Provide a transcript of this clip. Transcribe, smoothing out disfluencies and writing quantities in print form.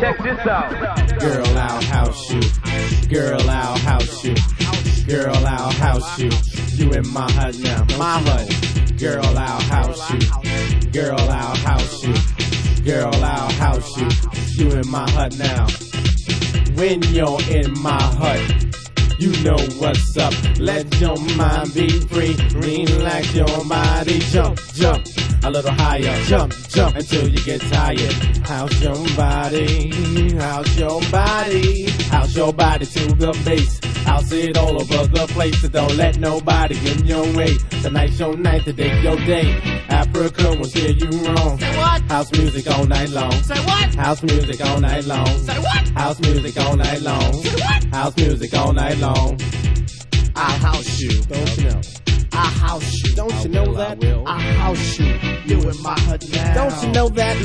check this out. Girl, I'll house you. Girl, I'll house you. Girl, I'll house you. You in my hut now, my hut. Girl, I'll house you. Girl, I'll house you. Girl, I'll house you. You in my hut now. When you're in my hut, you know what's up. Let your mind be free. Relax your body. Jump, jump a little higher. Jump, jump until you get tired. House your body. House your body. House your body to the bass. House it all over the place. So don't let nobody get in your way. Tonight's your night, today's your day. Africa will steer you wrong. Say what? House music all night long. Say what? House music all night long. Say what? House music all night long. Say what? House music all night long. I'll house you. Don't you know? I'll house you. Don't you know that? I'll house you. You in my hut now. Don't you know that?